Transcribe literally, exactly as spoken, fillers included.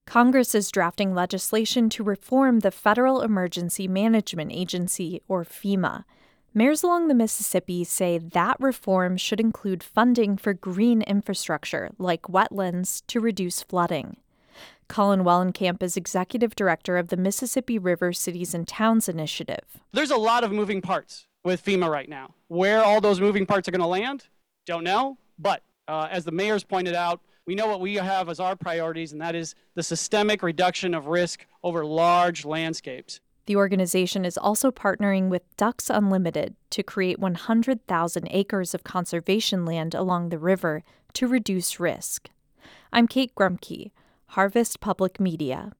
Congress is drafting legislation to reform the Federal Emergency Management Agency, or FEMA. Mayors along the Mississippi say that reform should include funding for green infrastructure, like wetlands, to reduce flooding. Colin Wellenkamp is executive director of the Mississippi River Cities and Towns Initiative. There's a lot of moving parts with FEMA right now. Where all those moving parts are going to land, don't know. But uh, as the mayors pointed out, we know what we have as our priorities, and that is the systemic reduction of risk over large landscapes. The organization is also partnering with Ducks Unlimited to create one hundred thousand acres of conservation land along the river to reduce risk. I'm Kate Grumke, Harvest Public Media.